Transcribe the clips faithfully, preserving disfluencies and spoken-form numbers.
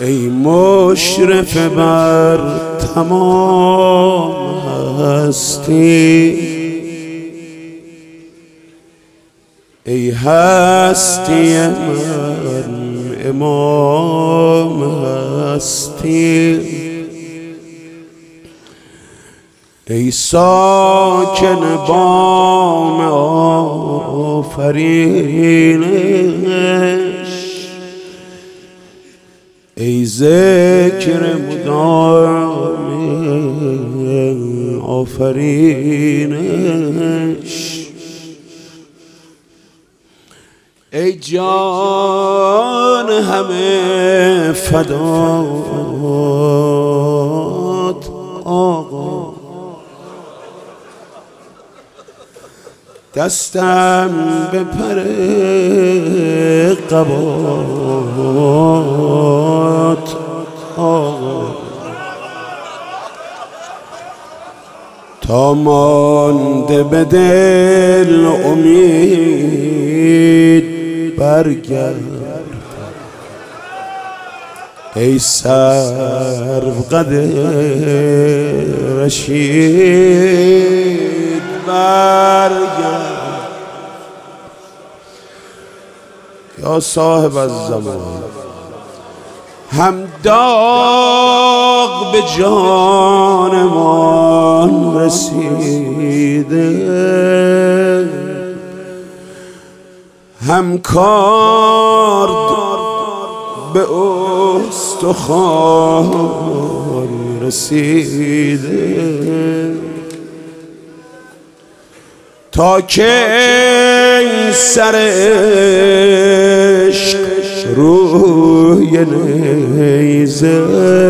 ای مشرف بر تمام هستی، ای هستی من امام هستی، ای ساکن بام آفرینش، ای ذکر مدام آفرینش، ای جان همه فدات آقا، دستم به پر قبات آقا، تا مانده به دل امید برگرد، ای سروقد رشید برگرد، یا صاحب الزمان هم داغ به جانمان رسیده، هم کار به استخوان رسیده، تا که این سر عشق روی نیزه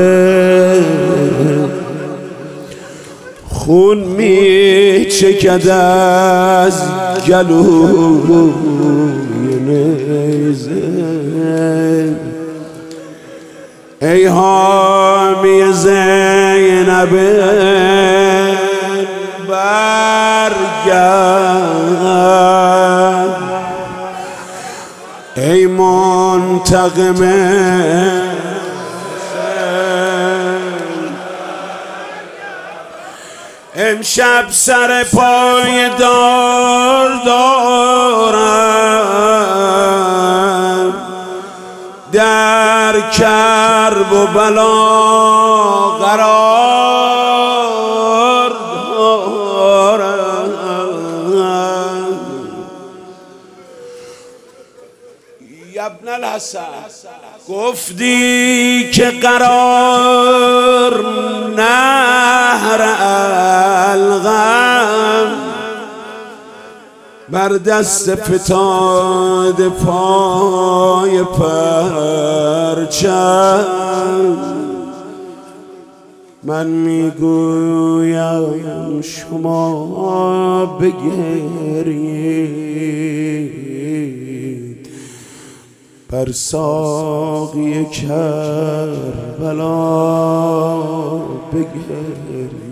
خون می چکد از گلوی نیزه، ای حامی زینب برگرد، ای منتقم امشب سر پای دار دارم، در کرب و بلا قرار دارم، یا ابن الحسن گفتی که قرار نهر الغم، بر دست فتاد پای پرچم، من میگویم شما بگرید بر ساقی کربلا بگرید.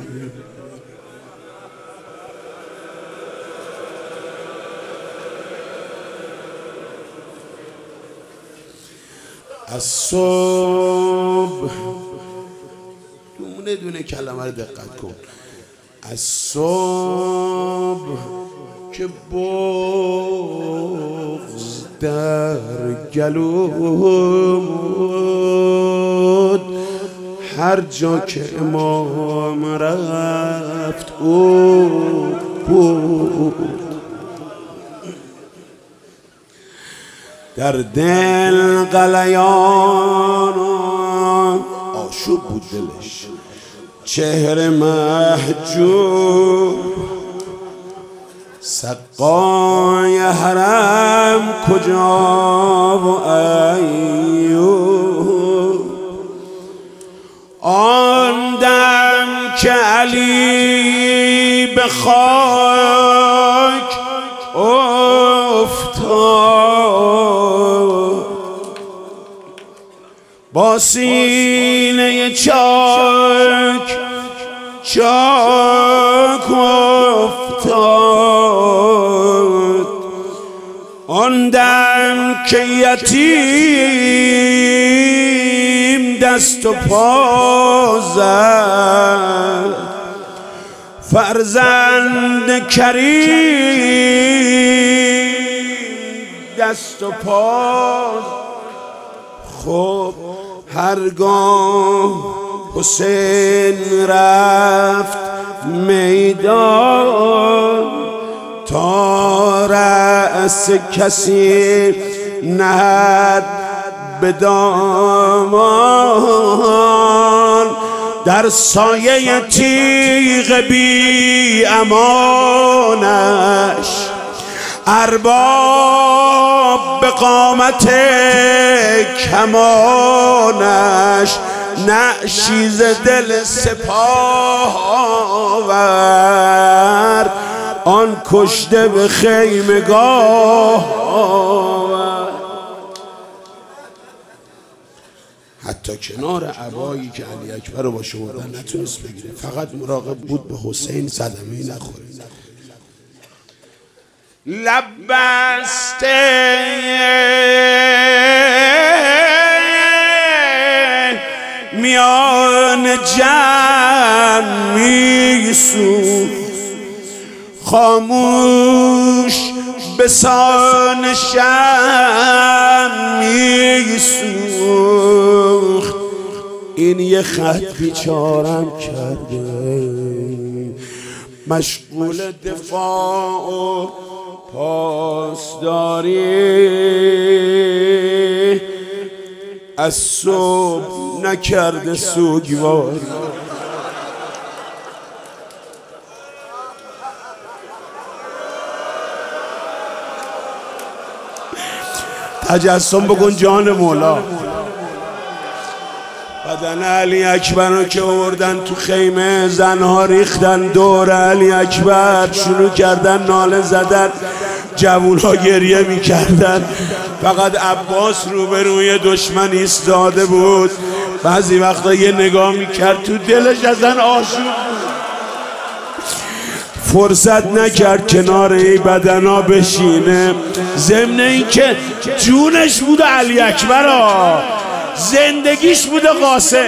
از صبح دونه دونه کلمه رو دقت کن. از صبح که بغض در گلومد، هر جا که امام رفت او بود، در دل قلیان آشوب بود دلش، چهره محجوب، سقای حرم کجا و ایوب، آن دم که علی به خاک افتاد، با سینه چاک چاک افتاد، آن دم که یتیم دست و پا زد، فرزند کریم دست و پا. خب هرگاه حسین رفت میدان، تا رأس کسی نهد به دامان، در سایه تیغ بی امانش ارباب به قامت کمانش، نعشیز دل سپاه آورد، آن کشته به خیمگاه آورد. حتی کنار عبایی که علی اکبر رو باشه بردن نتونست بگیره، فقط مراقب بود به حسین صدمه‌ای نخوره. لب بسته میان جمع میسوخت، خاموش به سان شمع میسوخت. این یه خط بیچارم کرده، مشغول دفاع و پاسداری، از صبح نکرده سوگواری. تجسم بکن جان مولا. بدن علی اکبر رو که آوردن تو خیمه، زنها ریختن دور علی اکبر، شروع کردن ناله زدن، جوونها گریه میکردن. فقط عباس روبروی دشمن ایستاده بود، بعضی وقتا یه نگاه میکرد تو دلش ازن آشوب بود، فرصت نکرد کنار این بدنا بشینه. ضمن این که جونش بود علی اکبر ها، زندگیش بوده قاسم،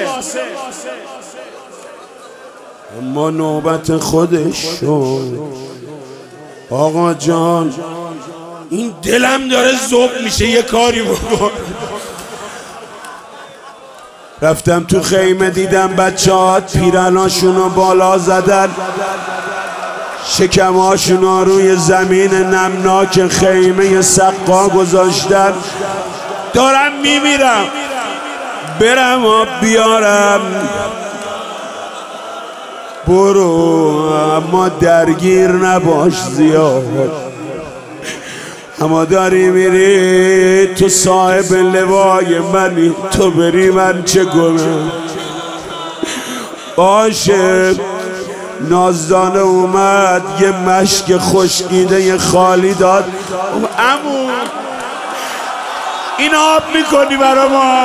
اما نوبت خودش شد. آقا جان این دلم داره ذوب میشه، یه کاری بکن. رفتم تو خیمه دیدم بچه‌هات پیرناشونو بالا زدن، شکماشونو روی زمین نمناک خیمه سقا گذاشتن. دارم میمیرم، برم آب بیارم. برو اما درگیر نباش زیاد، اما داری میری تو صاحب لوای منی، تو بری من چه گناه. باشه نازدانه اومد یه مشک خشکیده خالی داد. عمو این آب میکنی برا ما؟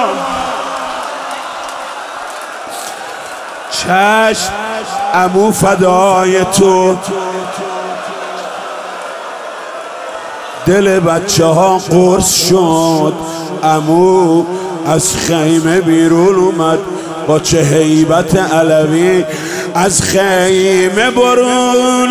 چشم عمو فدای تو. دل بچه ها قرص شد، عمو از خیمه بیرون اومد با چه هیبت علوی. از خیمه برون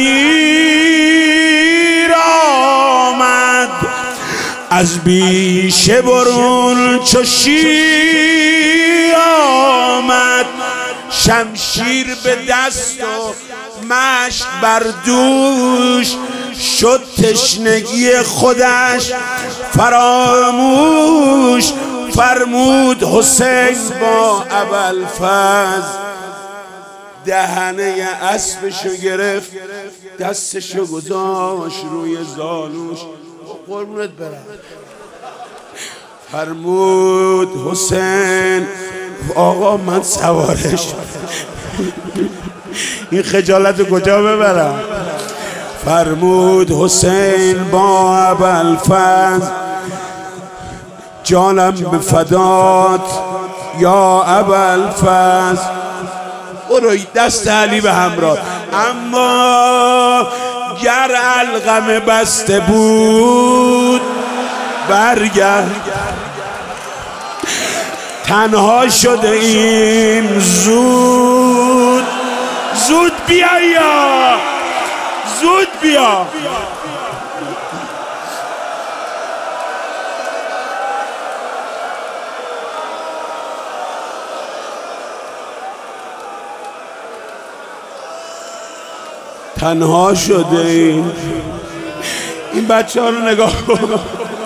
امیر آمد، از بیشه برون چو شیر آمد. شمشیر به دست و مشک بر دوش، شد تشنگی خودش فراموش. فرمود حسین با ابوالفضل، دهنه اسبشو گرفت، دستشو گذاشت روی زانوش. قربونت برم. فرمود حسین آقا من سوارش، این خجالت کجا ببرم؟ فرمود حسین با ابوالفضل، جانم به فدات یا ابوالفضل. برو دست علی به همراه. اما گر القمه بسته بود برگرد، تنها شده این زود زود بیا یا زود بیا تنها شده این این بچه ها رو نگاه کن.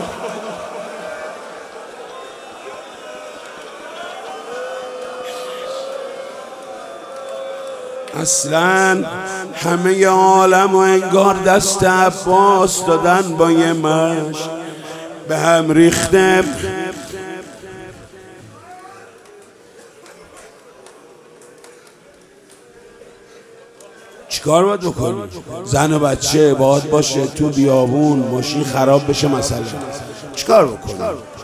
اصلا همه عالم و انگار دست عباس دادن با یه مشت به هم ریخته. چیکار باید بکنی؟ زن و بچه باید باشه تو بیابون، ماشین خراب بشه مثلا چیکار بکنی؟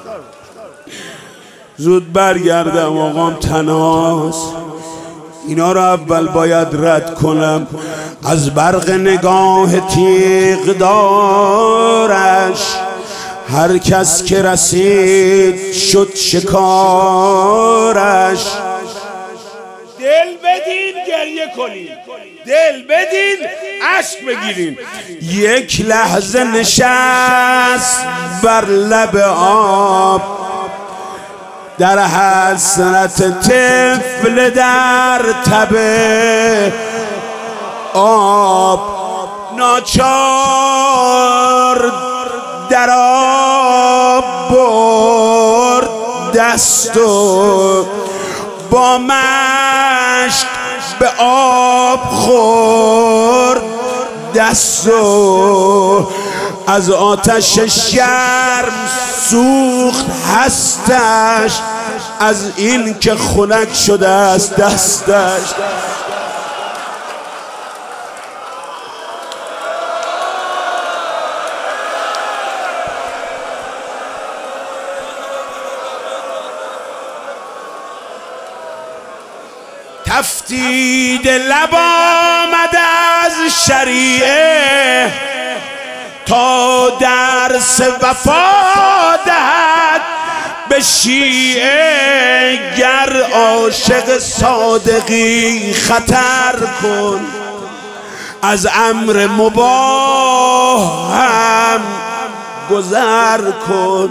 زود برگردم آقام تنهاست. اینا رو اول باید رد کنم از برق نگاه تیغ دارش. هر کس که رسید شد شکارش. دل بدین گریه کنین، دل بدین عشق بگیرین. یک لحظه نشست بر لب آب، در حسرت طفل در تب آب. ناچار در آب برد دست و با مشک به آب خورد دست و از آتش شرم سوخت هستش، از این که خنک شده است دستش. تفتید لب آمد از شریعه تا درس وفا دهد به شیعه. گر عاشق صادقی خطر کن، از امر مباح هم گذر کن.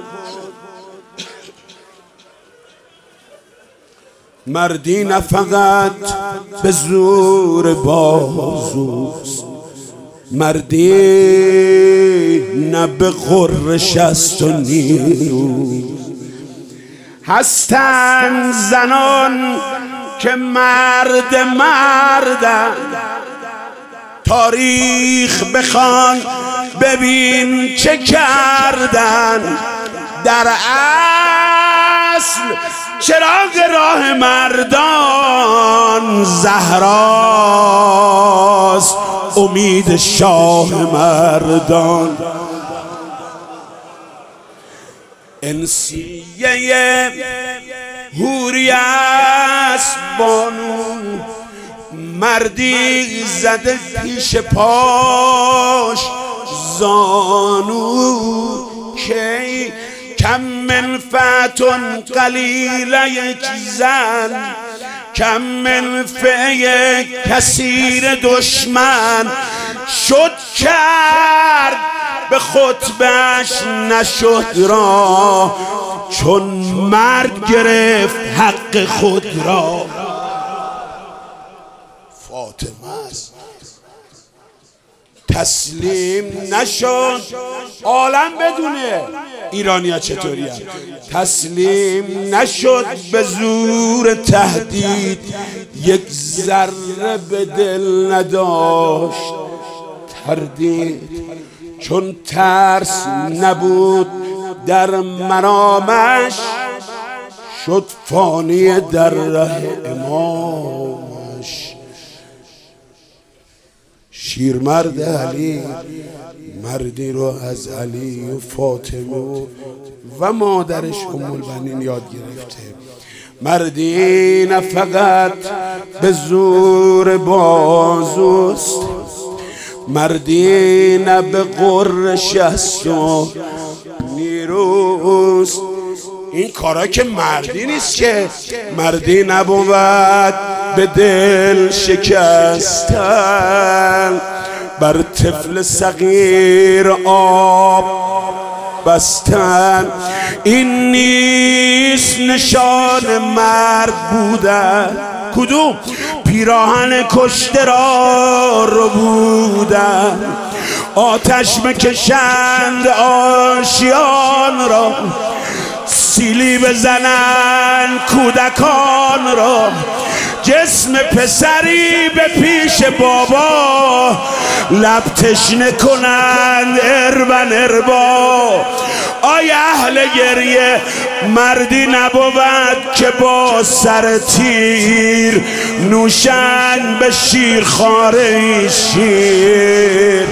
مردی نه فقط به زور بازوست، مردی نه به غرش است و نیرو. هستند زنان که مرد مردن، تاریخ بخوان ببین چه کردن. در اصل چراغ راه مردان زهراست، امید شاه مردان. انسیه حوری است بانو، مردی زده پیش پاش زانو. کی کم من فتن قلیل یک زن، کم من فعی کثیر دشمن. شد کرد به خطبش نشد را، چون مرد گرفت حق خود را. فاطمه است تسلیم نشد. عالم بدونه ایرانیا چطوری هست. تسلیم نشد به زور تهدید، یک ذره به دل نداشت تردید. چون ترس نبود در مرامش، شد فانی در ره امامش. شیرمرد علی مردی رو از علی و فاطمه و مادرش ام البنین یاد گرفته. مردی نه فقط به زور بازوست، مردی نه به غرش است و نیروست. این کارا که مردی نیست که. مردی نبود به دل شکستن، بر طفل صغیر آب بستن. این نیست نشان مرد بودن. کدوم؟ پیراهن کشته را رو بودن، آتش بکشند آشیان را، سیلی بزنن کودکان را، جسم پسری به پیش بابا، لب تشنه کنند اربن اربا. آی اهل گریه، مردی نبود که با سر تیر نوشن به شیرخواره شیر.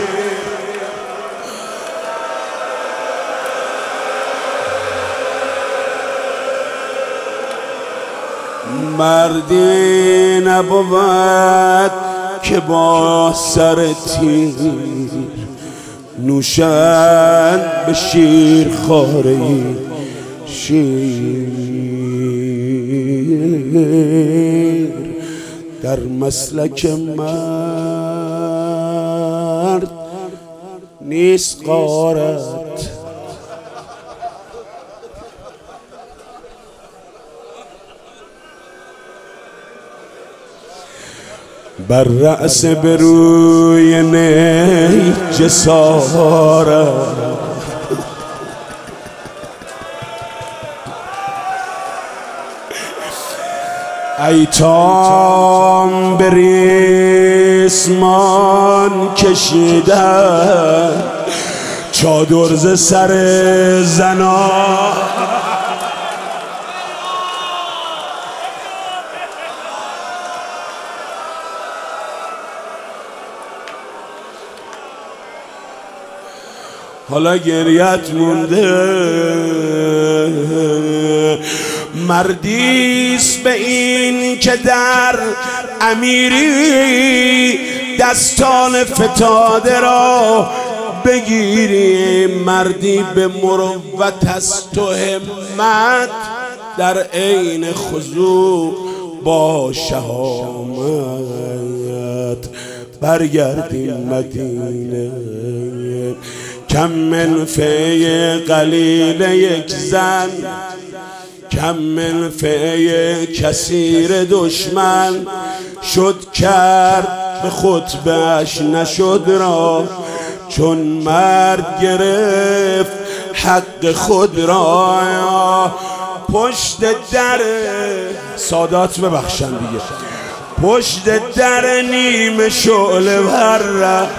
مردی نبود که با سر تیر نوشند به شیر خواره شیر. در مسلک مرد نیست غارت، بر رأس بروی نی جسارت. ایتام به ریسمان کشیدن، چادر ز سر زنان. حالا گریت مونده. مردیست به این که در امیری دستان فتاده را بگیری. مردی به مروت است و همت، در عین خضوع با شهامت برگردیم مدینه. کم من فی قلیل یک زن، کم من فی کثیر دشمن. شد کرد به خطبه‌اش نشد را، چون مرد گرفت حق خود را. پشت در سادات ببخشن دیگه، پشت در نیم شعله ور رفت،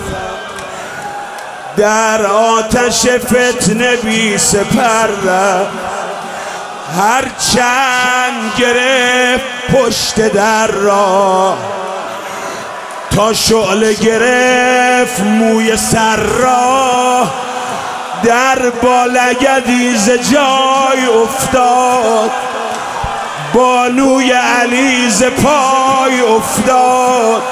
در آتش فتنه بی سپر رفت. هر چند گرفت پشت در را، تا شعله گرفت موی سر را. در با لگدی ز جای افتاد، بانوی علی ز پای افتاد.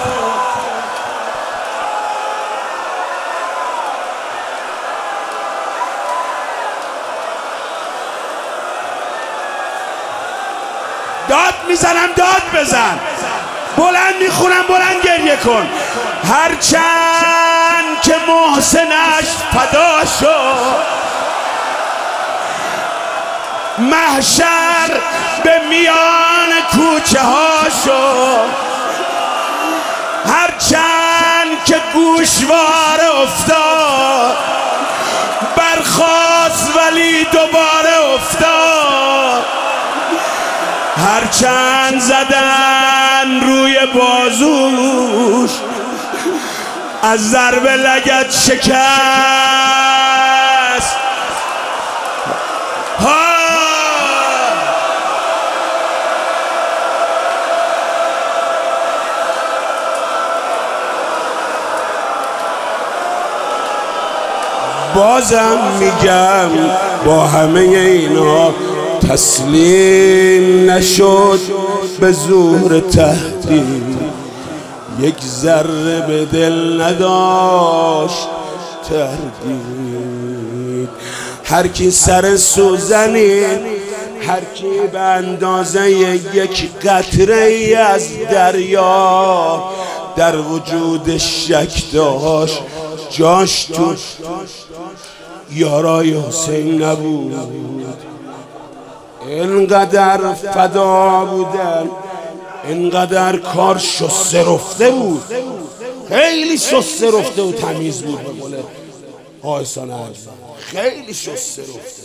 داد میزنم داد بزن، بلند میخونم بلند گریه کن. هرچند که محسنش فدا شد، محشر به میان کوچه ها شد. هرچند که گوشواره افتاد، برخاست ولی دوباره افتاد. هرچند زدن روی بازوش، از ضرب لگد شکست. ها بازم میگم با همه اینا تسلیم نشد به زور تهدید. یک ذره به دل نداشت تردید. هر کی سر سوزنی هر کی به اندازه یک قطره ای از دریا در وجودش شک داشت، جاش تو یارای حسین نبود. اینقدر فدا بودن، اینقدر کار شسته رفته بود، خیلی شسته رفته و تمیز بود. به قول آیسان خیلی شسته رفته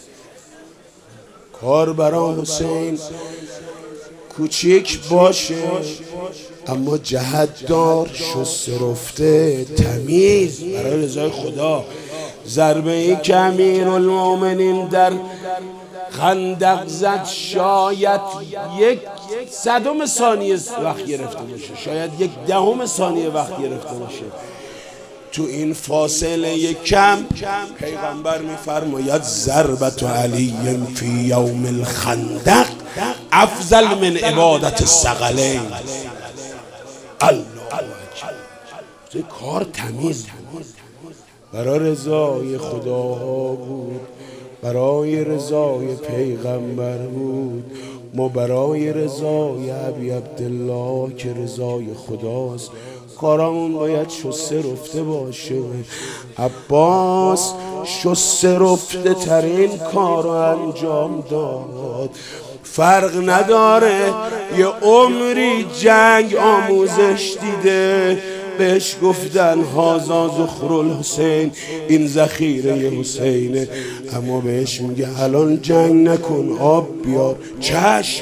کار برای حسین کوچیک باشه اما جهت دار، شسته رفته تمیز برای رضای خدا. ضربه ای که امیرالمومنین در خندق زد شاید یک صدم ثانیه وقت گرفته باشه، شاید یک دهم ثانیه وقت گرفته باشه. تو این فاصله کم پیغمبر میفرماید ضربت علی فی یوم الخندق افضل من عبادت الثقلین. الله اکبر. کار تمیز بود، برای رضای خداها بود، برای رضای پیغمبر بود. ما برای رضای ابی عبدالله که رضای خداست کارامون باید شسته رفته باشه. عباس شسته رفته ترین کار رو انجام داد. فرق نداره یه عمری جنگ آموزش دیده، بهش گفتن هازا ذخر الحسین، این ذخیره حسینه، اما بهش میگه الان جنگ نکن، آب بیار. چشم.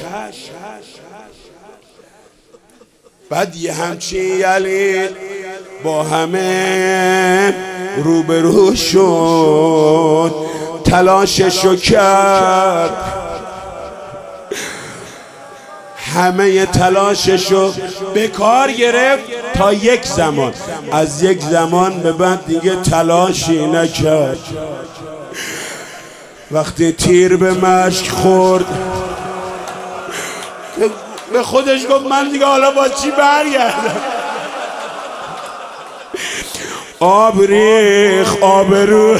بعد یه همچین علی با همه روبرو شد، تلاششو کرد، همه تلاششو به کار گرفت تا یک زمان، از یک زمان به بعد دیگه تلاشی نکرد. وقتی تیر به مشک خورد به خودش گفت من دیگه حالا با چی برگردم. آب ریخ آبرو.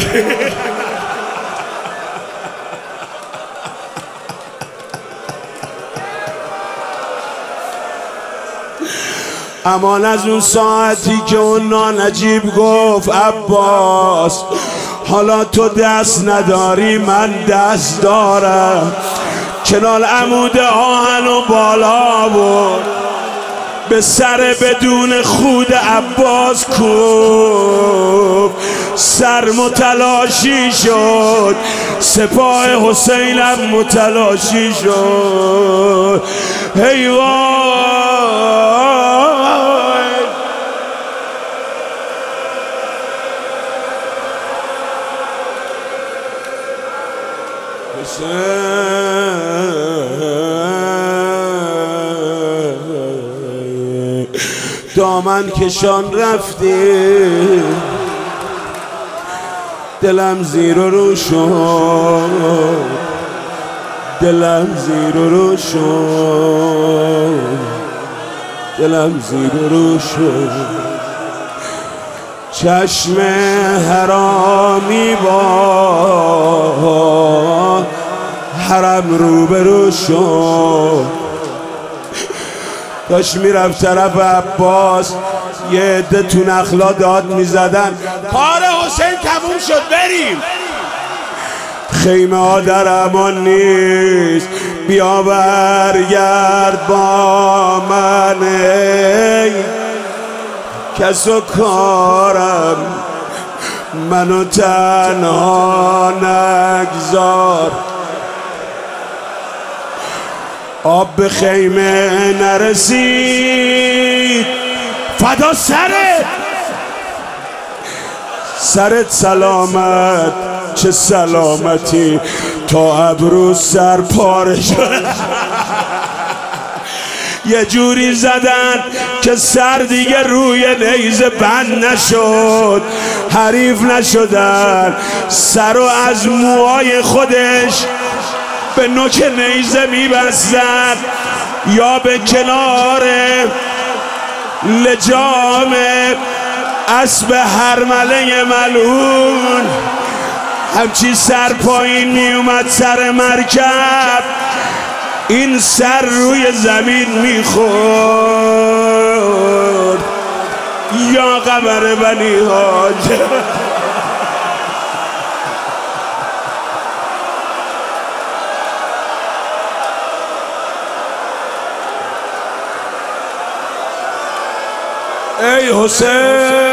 امان از اون ساعتی که اون نانجیب گفت عباس حالا تو دست نداری من دست دارم، کنال عمود آهن و بالا بود، به سر بدون خود عباس کوب، سر متلاشی شد، سپاه حسینم متلاشی شد. هی وای دامن کشان رفتی، دلم زیر و رو شد، دلم زیر و رو شد، دلم زیر و رو شد. چشم حرامی با حرم روبرو شد، داشت میرفت طرف عباس، یه عده تو نخلا داد میزدن کار حسین تموم شد بریم. خیمه ها در امان نیست، بیا برگرد با من ای کس و کارم، منو تنها نگذار. آب به خیمه نرسید، فدا سرت، سرت سلامت، چه سلامتی، تا ابرو سر پاره شد. یه جوری زدن که سر دیگه روی نیزه بند نشد، حریف نشدن، سر رو از موهای خودش به نوک نیزه میبستن یا به کنار لجام اسب هرمله ملعون همچی سر پایین می اومد سر مرکب، این سر روی زمین می خورد. یا قمر بنی حاج. ای حسین